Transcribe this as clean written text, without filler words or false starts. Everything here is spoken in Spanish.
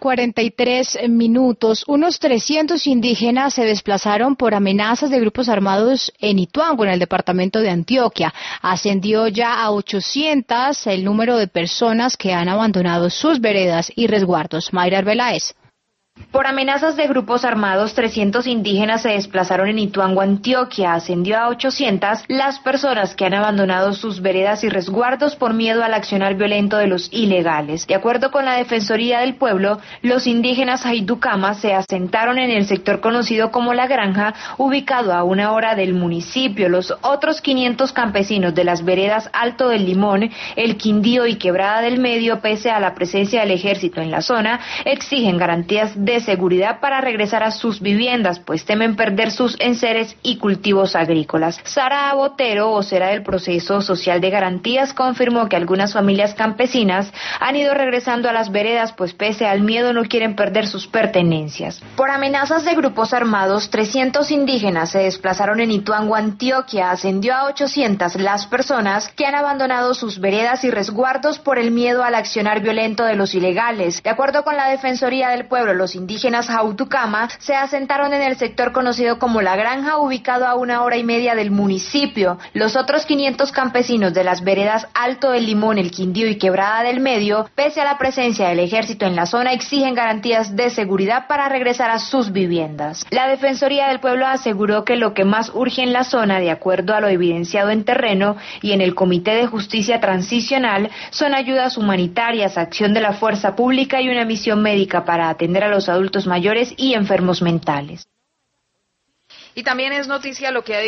8:43. Unos 300 indígenas se desplazaron por amenazas de grupos armados en Ituango, en el departamento de Antioquia. Ascendió ya a 800 el número de personas que han abandonado sus veredas y resguardos. Mayra Arbeláez. Por amenazas de grupos armados, 300 indígenas se desplazaron en Ituango, Antioquia. Ascendió a 800 las personas que han abandonado sus veredas y resguardos por miedo al accionar violento de los ilegales. De acuerdo con la Defensoría del Pueblo, los indígenas Jayducama se asentaron en el sector conocido como La Granja, ubicado a 1 hora del municipio. Los otros 500 campesinos de las veredas Alto del Limón, El Quindío y Quebrada del Medio, pese a la presencia del ejército en la zona, exigen garantías de seguridad para regresar a sus viviendas, pues temen perder sus enseres y cultivos agrícolas. Sara Botero, vocera del Proceso Social de Garantías, confirmó que algunas familias campesinas han ido regresando a las veredas, pues pese al miedo no quieren perder sus pertenencias. Por amenazas de grupos armados, 300 indígenas se desplazaron en Ituango, Antioquia. Ascendió a 800 las personas que han abandonado sus veredas y resguardos por el miedo al accionar violento de los ilegales. De acuerdo con la Defensoría del Pueblo, los indígenas Jayducama se asentaron en el sector conocido como La Granja, ubicado a 1:30 horas del municipio. Los otros 500 campesinos de las veredas Alto del Limón, El Quindío y Quebrada del Medio, pese a la presencia del ejército en la zona, exigen garantías de seguridad para regresar a sus viviendas. La Defensoría del Pueblo aseguró que lo que más urge en la zona, de acuerdo a lo evidenciado en terreno y en el Comité de Justicia Transicional, son ayudas humanitarias, acción de la fuerza pública y una misión médica para atender a los adultos mayores y enfermos mentales. Y también es noticia lo que ha